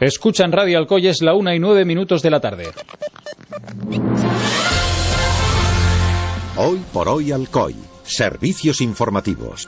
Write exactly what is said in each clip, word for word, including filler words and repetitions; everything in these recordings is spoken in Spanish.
Escuchan Radio Alcoy, es la una y nueve minutos de la tarde. Hoy por hoy Alcoy. Servicios informativos.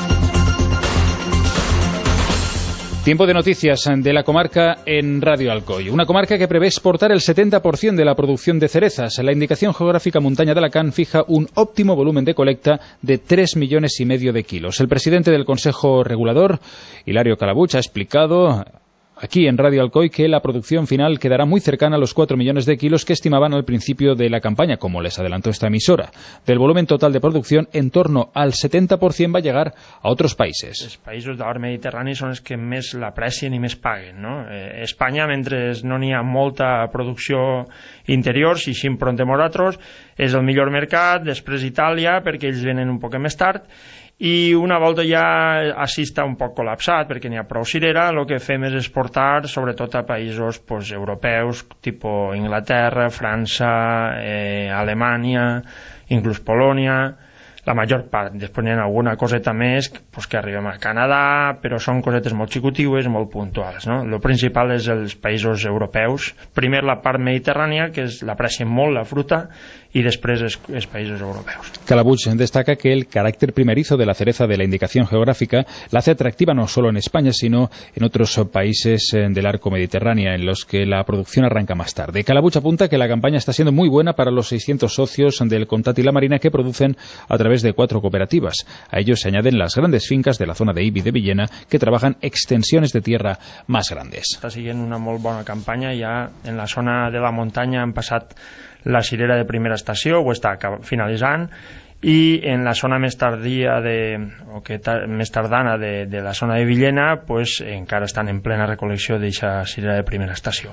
Tiempo de noticias de la comarca en Radio Alcoy. Una comarca que prevé exportar el setenta por ciento de la producción de cerezas. La indicación geográfica Montaña de Alacant fija un óptimo volumen de colecta de tres millones y medio de kilos. El presidente del Consejo Regulador, Hilario Calabuch, ha explicado aquí en Radio Alcoy que la producción final quedará muy cercana a los cuatro millones de kilos que estimaban al principio de la campaña, como les adelantó esta emisora. Del volumen total de producción, en torno al setenta por ciento va a llegar a otros països. Els països de l'Arc Mediterrani són els que més l'aprecien i més paguen, no? Eh, Espanya, mentre no n'hi ha molta producció interior, si així enfrontem nosaltres, és el millor mercat, després Itàlia, perquè ells venen un poc més tard, i una volta ja així està un poc col·lapsat perquè n'hi ha prou cirera, el que fem és exportar sobretot a països pues, europeus, tipus Inglaterra, França, eh, Alemanya, inclús Polònia, la major part. Després n'hi ha alguna coseta més pues, que arribem a Canadà, però són cosetes molt xicutives, molt puntuals, no? El principal és els països europeus. Primer la part mediterrània, que l'aprecien molt la fruta, y después es, es países europeos. Calabuch destaca que el carácter primerizo de la cereza de la indicación geográfica la hace atractiva no solo en España, sino en otros países del arco mediterráneo, en los que la producción arranca más tarde. Calabuch apunta que la campaña está siendo muy buena para los seiscientos socios del Contat y la Marina que producen a través de cuatro cooperativas. A ellos se añaden las grandes fincas de la zona de Ibi de Villena, que trabajan extensiones de tierra más grandes. Està siguent una molt bona campanya. Ja en la zona de la muntanya han passat la cirera de primera estació, ho està finalitzant, i en la zona més tardia de, o que tar, més tardana de, de la zona de Villena pues, encara estan en plena recolecció d'aquesta cirera de primera estació.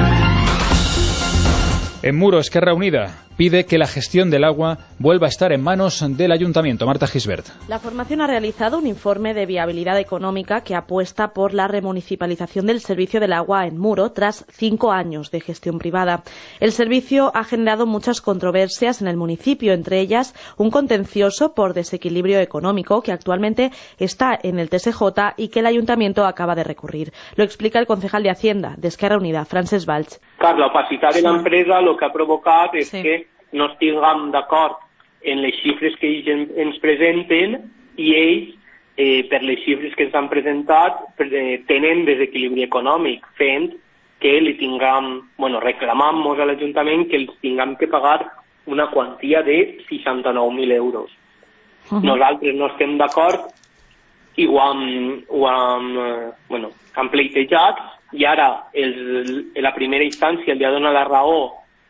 En Muro, Esquerra Unida pide que la gestión del agua vuelva a estar en manos del Ayuntamiento. Marta Gisbert. La formación ha realizado un informe de viabilidad económica que apuesta por la remunicipalización del servicio del agua en Muro tras cinco años de gestión privada. El servicio ha generado muchas controversias en el municipio, entre ellas un contencioso por desequilibrio económico que actualmente está en el T S J y que el Ayuntamiento acaba de recurrir. Lo explica el concejal de Hacienda de Esquerra Unida, Francesc Valls. Clar, l'opacitat de l'empresa el que ha provocat és sí. que no estiguem d'acord en les xifres que ells ens presenten i ells, eh, per les xifres que ens han presentat, eh, tenen desequilibri econòmic, fent que li tinguem, bueno, reclamam-nos a l'Ajuntament que els tinguem que pagar una quantia de seixanta-nou mil euros. Uh-huh. Nosaltres no estem d'acord i ho hem, ho hem, eh, bueno, hem pleitejat i ara el, la primera instància li ha donat la raó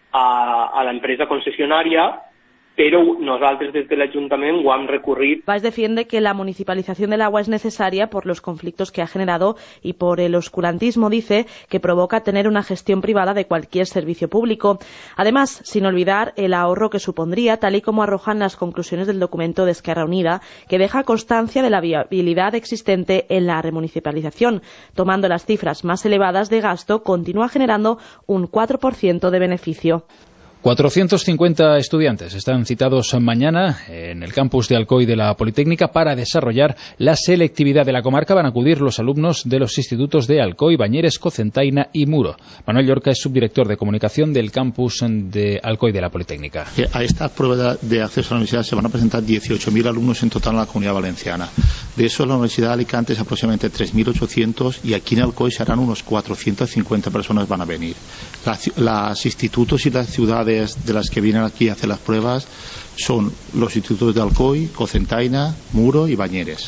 a, a l'empresa concessionària, pero nosotros desde el Ayuntamiento ho hem recurrit. Valls defiende que la municipalización del agua es necesaria por los conflictos que ha generado y por el oscurantismo, dice, que provoca tener una gestión privada de cualquier servicio público. Además, sin olvidar el ahorro que supondría, tal y como arrojan las conclusiones del documento de Esquerra Unida, que deja constancia de la viabilidad existente en la remunicipalización. Tomando las cifras más elevadas de gasto, continúa generando un cuatro por ciento de beneficio. cuatrocientos cincuenta estudiantes están citados mañana en el campus de Alcoy de la Politécnica para desarrollar la selectividad de la comarca. Van a acudir los alumnos de los institutos de Alcoy, Bañeres, Cocentaina y Muro. Manuel Llorca es subdirector de comunicación del campus de Alcoy de la Politécnica. A esta prueba de acceso a la universidad se van a presentar dieciocho mil alumnos en total en la Comunidad Valenciana. De eso, la Universidad de Alicante es aproximadamente tres mil ochocientos y aquí en Alcoy serán unos cuatrocientas cincuenta personas van a venir. Las, las institutos y las ciudades de las que vienen aquí a hacer las pruebas son los institutos de Alcoy, Cocentaina, Muro y Bañeres.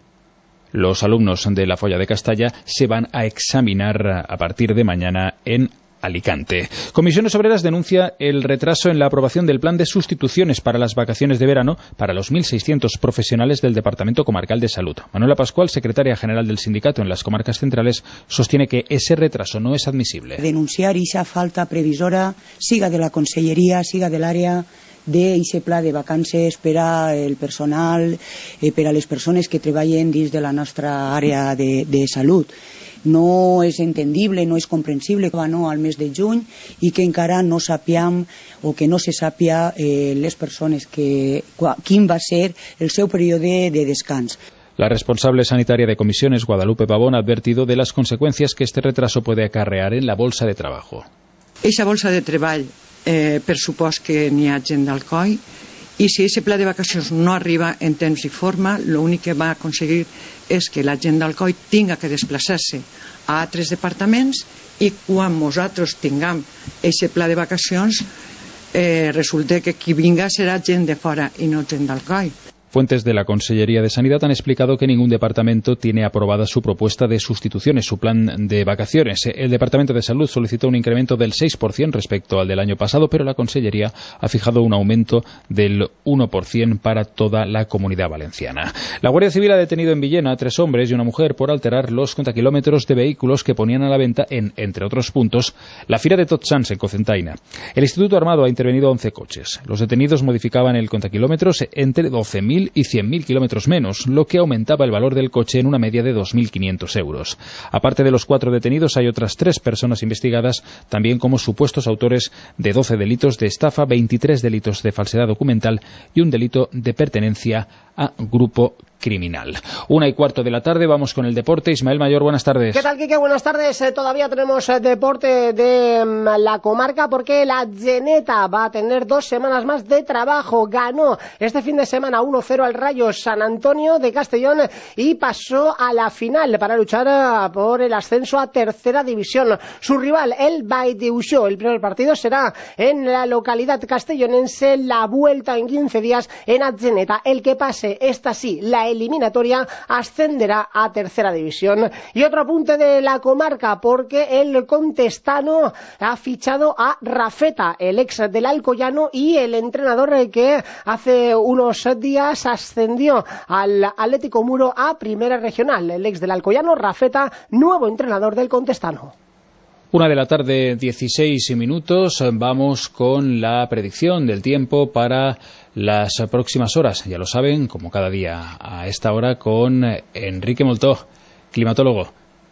Los alumnos de la Folla de Castalla se van a examinar a partir de mañana en Alicante. Comisiones Obreras denuncia el retraso en la aprobación del plan de sustituciones para las vacaciones de verano para los mil seiscientos profesionales del Departamento Comarcal de Salud. Manuela Pascual, secretaria general del sindicato en las comarcas centrales, sostiene que ese retraso no es admisible. Denunciar esa falta previsora, siga de la Conselleria, siga del área de ese pla de vacances per al personal, eh, per a les persones que treballen dins de la nostra àrea de, de salut. No és entendible, no és comprensible que va no al mes de juny i que encara no sapiem o que no se sàpia eh, les persones que, quin va ser el seu període de descans. La responsable sanitaria de comisiones, Guadalupe Pavón, ha advertido de las consecuencias que este retraso puede acarrear en la bolsa de trabajo. Eixa bolsa de treball eh, pressupost que n'hi ha gent del C O I, i si aquest pla de vacacions no arriba en temps i forma, l'únic que va aconseguir és que la gent del C O I tinga que desplaçar-se a altres departaments i quan nosaltres tinguem aquest pla de vacacions eh, resulta que qui vinga serà gent de fora i no gent del C O I. Fuentes de la Consellería de Sanidad han explicado que ningún departamento tiene aprobada su propuesta de sustituciones, su plan de vacaciones. El Departamento de Salud solicitó un incremento del seis por ciento respecto al del año pasado, pero la Consellería ha fijado un aumento del uno por ciento para toda la Comunidad Valenciana. La Guardia Civil ha detenido en Villena a tres hombres y una mujer por alterar los contakilómetros de vehículos que ponían a la venta en, entre otros puntos, la Fira de Tots Sants en Cocentaina. El Instituto Armado ha intervenido once coches. Los detenidos modificaban el contakilómetros entre doce mil y cien mil kilómetros menos, lo que aumentaba el valor del coche en una media de dos mil quinientos euros. Aparte de los cuatro detenidos, hay otras tres personas investigadas, también como supuestos autores de doce delitos de estafa, veintitrés delitos de falsedad documental y un delito de pertenencia a grupo criminal. Una y cuarto de la tarde, vamos con el deporte. Ismael Mayor, buenas tardes. ¿Qué tal, Quique? Buenas tardes. Eh, todavía tenemos eh, deporte de um, la comarca porque la Geneta va a tener dos semanas más de trabajo. Ganó este fin de semana uno cero al Rayo San Antonio de Castellón y pasó a la final para luchar uh, por el ascenso a tercera división. Su rival, el Baideuxó. El primer partido será en la localidad castellonense, la vuelta en quince días en Geneta. El que pase esta sí, la eliminatoria, ascenderá a tercera división. Y otro apunte de la comarca, porque el Contestano ha fichado a Rafeta, el ex del Alcoyano y el entrenador que hace unos días ascendió al Atlético Muro a primera regional. El ex del Alcoyano, Rafeta, nuevo entrenador del Contestano. Una de la tarde, dieciséis minutos. Vamos con la predicción del tiempo para las próximas horas. Ya lo saben, como cada día a esta hora, con Enrique Moltó, climatólogo.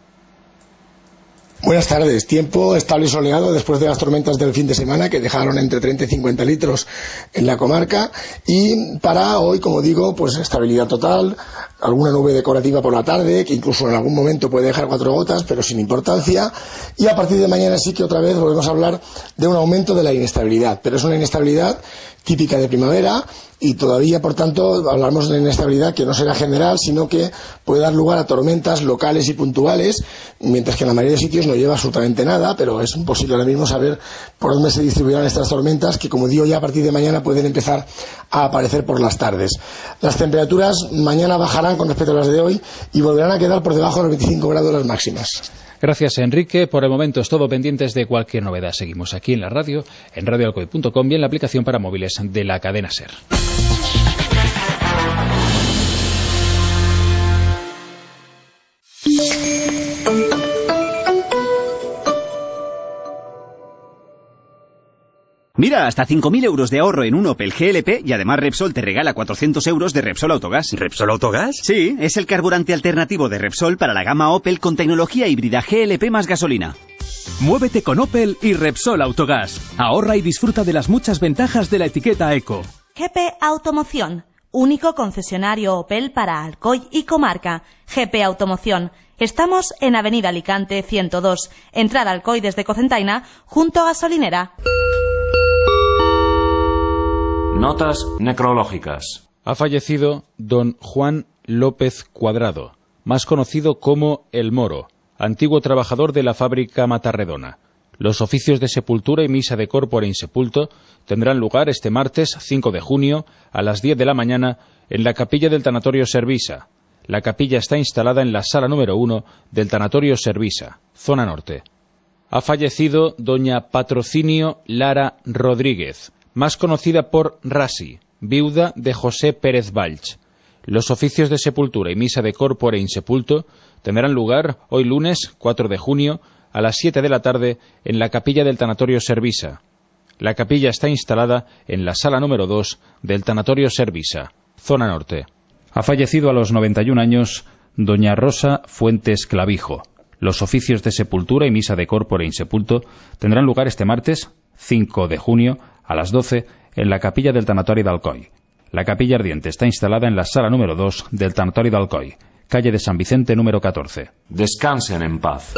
Buenas tardes. Tiempo estable y soleado después de las tormentas del fin de semana que dejaron entre treinta y cincuenta litros en la comarca, y para hoy, como digo, pues estabilidad total, alguna nube decorativa por la tarde que incluso en algún momento puede dejar cuatro gotas pero sin importancia, y a partir de mañana sí que otra vez volvemos a hablar de un aumento de la inestabilidad, pero es una inestabilidad típica de primavera y todavía, por tanto, hablamos de inestabilidad que no será general, sino que puede dar lugar a tormentas locales y puntuales, mientras que en la mayoría de sitios no lleva absolutamente nada, pero es imposible ahora mismo saber por dónde se distribuirán estas tormentas que, como digo, ya a partir de mañana pueden empezar a aparecer por las tardes. Las temperaturas mañana bajarán con respecto a las de hoy y volverán a quedar por debajo de los veinticinco grados las máximas. Gracias, Enrique. Por el momento es todo. Pendientes de cualquier novedad. Seguimos aquí en la radio, en radio alcoy punto com y en la aplicación para móviles de la cadena SER. Mira, hasta cinco mil euros de ahorro en un Opel G L P y además Repsol te regala cuatrocientos euros de Repsol Autogás. ¿Repsol Autogás? Sí, es el carburante alternativo de Repsol para la gama Opel con tecnología híbrida G L P más gasolina. Muévete con Opel y Repsol Autogás. Ahorra y disfruta de las muchas ventajas de la etiqueta Eco. G P Automoción, único concesionario Opel para Alcoy y comarca. G P Automoción. Estamos en Avenida Alicante ciento dos, entrada Alcoy desde Cocentaina, junto a Gasolinera. Notas necrológicas. Ha fallecido don Juan López Cuadrado, más conocido como El Moro, antiguo trabajador de la fábrica Matarredona. Los oficios de sepultura y misa de corpore insepulto tendrán lugar este martes cinco de junio a las diez de la mañana en la capilla del Tanatorio Servisa. La capilla está instalada en la sala número uno del Tanatorio Servisa, zona norte. Ha fallecido doña Patrocinio Lara Rodríguez, más conocida por Rasi, viuda de José Pérez Valls. Los oficios de sepultura y misa de corpore insepulto tendrán lugar hoy lunes cuatro de junio a las siete de la tarde en la capilla del Tanatorio Servisa. La capilla está instalada en la sala número dos del Tanatorio Servisa, zona norte. Ha fallecido a los noventa y un años doña Rosa Fuentes Clavijo. Los oficios de sepultura y misa de corpore insepulto tendrán lugar este martes cinco de junio a las doce en la capilla del Tanatorio de Alcoy. La capilla ardiente está instalada en la sala número dos del Tanatori de Alcoy, calle de San Vicente número catorce. Descansen en paz.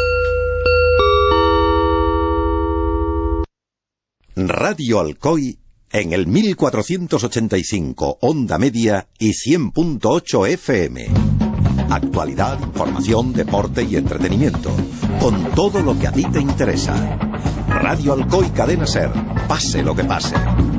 Radio Alcoy en el mil cuatrocientos ochenta y cinco onda media y cien punto ocho F M. Actualidad, información, deporte y entretenimiento, con todo lo que a ti te interesa. Radio Alcoy Cadena Ser, pase lo que pase.